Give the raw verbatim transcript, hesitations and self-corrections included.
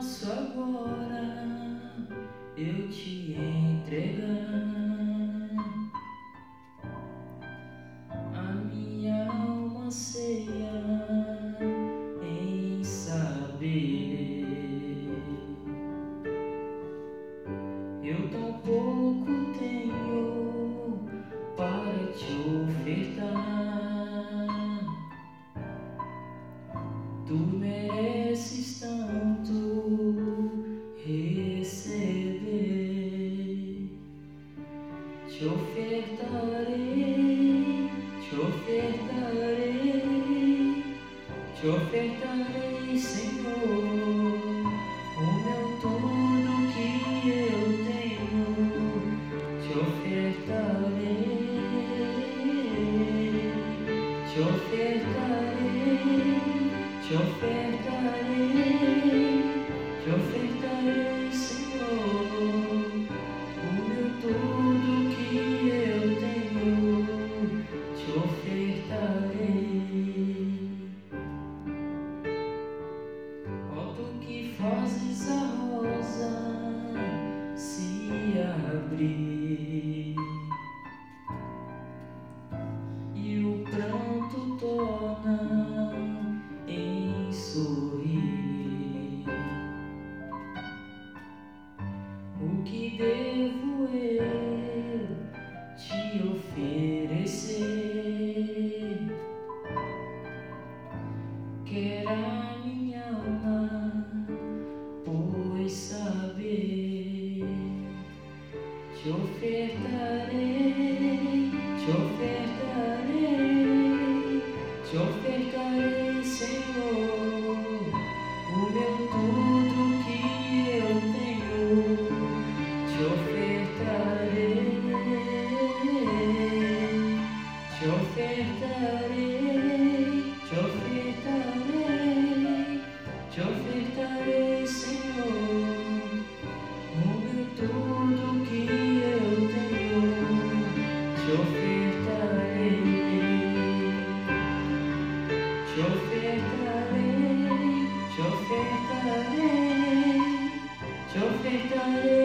posso agora eu te entregar a minha alma anseia em saber. Eu tão pouco tenho para te ofertar, tu mereces tanto receber. Te ofertarei, te ofertarei, te ofertarei, Senhor, o meu tudo que eu tenho. Te ofertarei, te ofertarei, te ofertarei, te ofertarei, Senhor, o meu tudo que eu tenho. Te ofertarei. Ó tu que fazes a rosa se abrir e o pranto torna em sorrir, o que devo eu te oferecer? Quer a minha alma, pois saber. Te ofertarei, te ofertarei, te ofertarei, Senhor, o meu tudo que eu tenho. Te ofertarei, te ofertarei, te ofertarei, te ofertarei, Senhor, o meu tudo que eu tenho. Te ofertarei, te ofertarei, te ofertarei, te ofertarei.